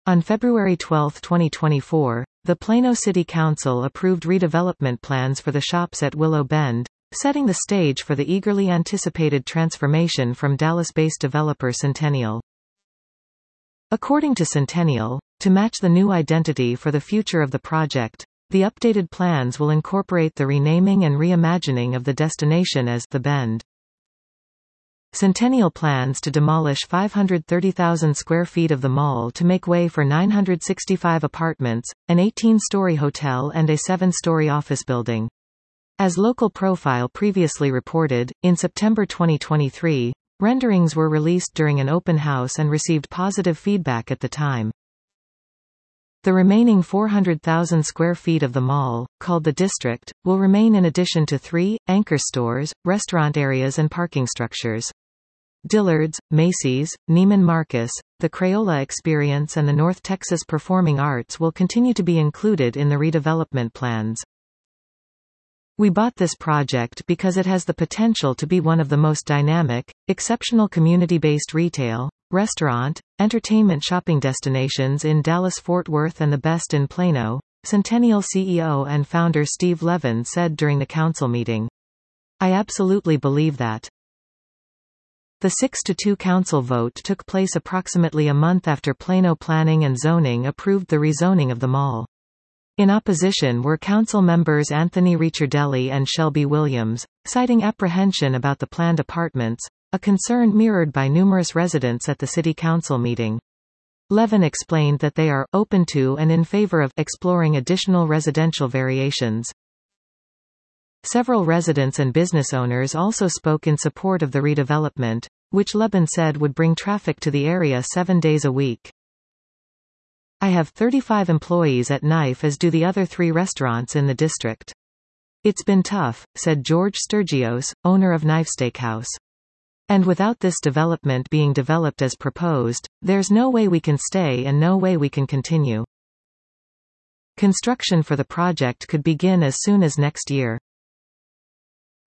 On February 12, 2024, the Plano City Council approved redevelopment plans for the shops at Willow Bend, setting the stage for the eagerly anticipated transformation from Dallas-based developer Centennial. According to Centennial, to match the new identity for the future of the project, the updated plans will incorporate the renaming and reimagining of the destination as The Bend. Centennial plans to demolish 530,000 square feet of the mall to make way for 965 apartments, an 18-story hotel and a 7-story office building. As Local Profile previously reported, in September 2023, renderings were released during an open house and received positive feedback at the time. The remaining 400,000 square feet of the mall, called the District, will remain in addition to 3 anchor stores, restaurant areas and parking structures. Dillard's, Macy's, Neiman Marcus, the Crayola Experience and the North Texas Performing Arts will continue to be included in the redevelopment plans. We bought this project because it has the potential to be one of the most dynamic, exceptional community-based retail, restaurant, entertainment shopping destinations in Dallas-Fort Worth and the best in Plano, Centennial CEO and founder Steve Levin said during the council meeting. I absolutely believe that. The 6-2 council vote took place approximately a month after Plano Planning and Zoning approved the rezoning of the mall. In opposition were council members Anthony Ricciardelli and Shelby Williams, citing apprehension about the planned apartments, a concern mirrored by numerous residents at the city council meeting. Levin explained that they are open to and in favor of exploring additional residential variations. Several residents and business owners also spoke in support of the redevelopment, which Levin said would bring traffic to the area 7 days a week. I have 35 employees at Knife, as do the other 3 restaurants in the district. It's been tough, said George Sturgios, owner of Knife Steakhouse. And without this development being developed as proposed, there's no way we can stay and no way we can continue. Construction for the project could begin as soon as next year.